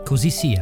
Così sia.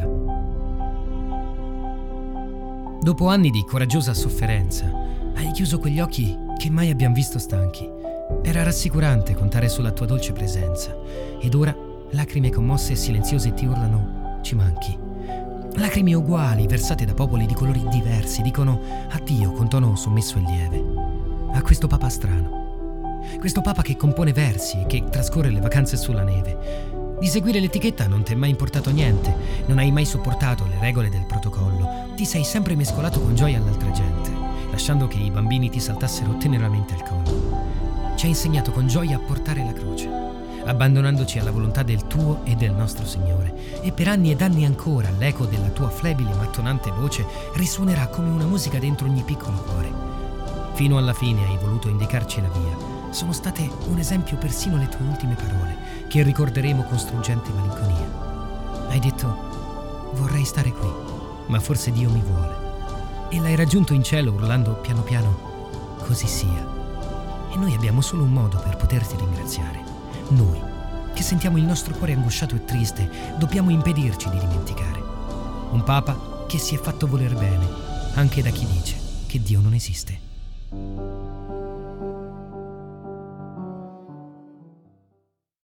Dopo anni di coraggiosa sofferenza, hai chiuso quegli occhi che mai abbiamo visto stanchi. Era rassicurante contare sulla tua dolce presenza. Ed ora lacrime commosse e silenziose ti urlano: ci manchi. Lacrime uguali, versate da popoli di colori diversi, dicono addio con tono sommesso e lieve. A questo papa strano. Questo papa che compone versi e che trascorre le vacanze sulla neve. Di seguire l'etichetta non ti è mai importato niente, non hai mai sopportato le regole del protocollo, ti sei sempre mescolato con gioia all'altra gente, lasciando che i bambini ti saltassero teneramente al collo. Ci hai insegnato con gioia a portare la croce, abbandonandoci alla volontà del tuo e del nostro Signore, e per anni ed anni ancora l'eco della tua flebile ma tonante voce risuonerà come una musica dentro ogni piccolo cuore. Fino alla fine hai voluto indicarci la via. Sono state un esempio persino le tue ultime parole, che ricorderemo con struggente malinconia. Hai detto: vorrei stare qui, ma forse Dio mi vuole. E l'hai raggiunto in cielo urlando piano piano: così sia. E noi abbiamo solo un modo per poterti ringraziare. Noi, che sentiamo il nostro cuore angosciato e triste, dobbiamo impedirci di dimenticare. Un Papa che si è fatto voler bene, anche da chi dice che Dio non esiste.